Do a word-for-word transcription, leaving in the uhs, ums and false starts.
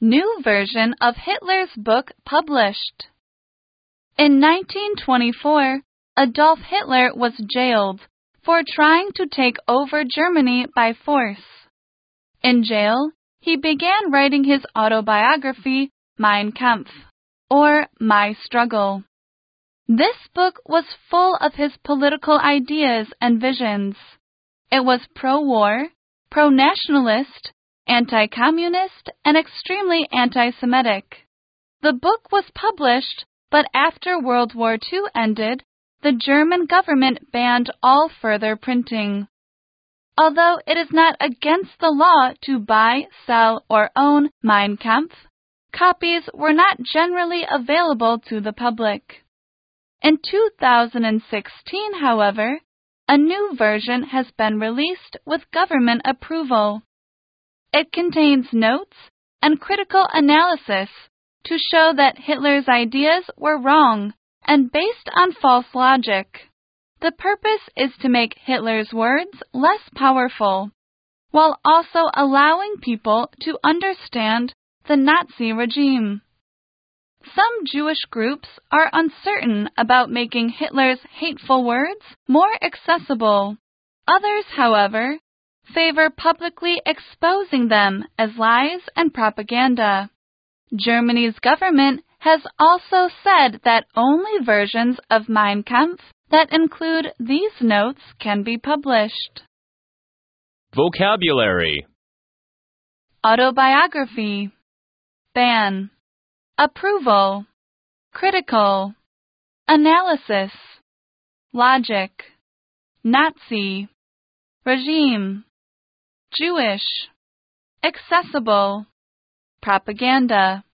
New version of Hitler's book published. In nineteen twenty-four, Adolf Hitler was jailed for trying to take over Germany by force. In jail, he began writing his autobiography, Mein Kampf, or My Struggle. This book was full of his political ideas and visions. It was pro-war, pro-nationalist, anti-communist, and extremely anti-Semitic. The book was published, but after World War Two ended, the German government banned all further printing. Although it is not against the law to buy, sell, or own Mein Kampf, copies were not generally available to the public. In two thousand sixteen, however, a new version has been released with government approval. It contains notes and critical analysis to show that Hitler's ideas were wrong and based on false logic. The purpose is to make Hitler's words less powerful, while also allowing people to understand the Nazi regime. Some Jewish groups are uncertain about making Hitler's hateful words more accessible. Others, however, favor publicly exposing them as lies and propaganda. Germany's government has also said that only versions of Mein Kampf that include these notes can be published. Vocabulary: Autobiography, ban, approval, critical, analysis, logic, Nazi, regime, Jewish, accessible, propaganda.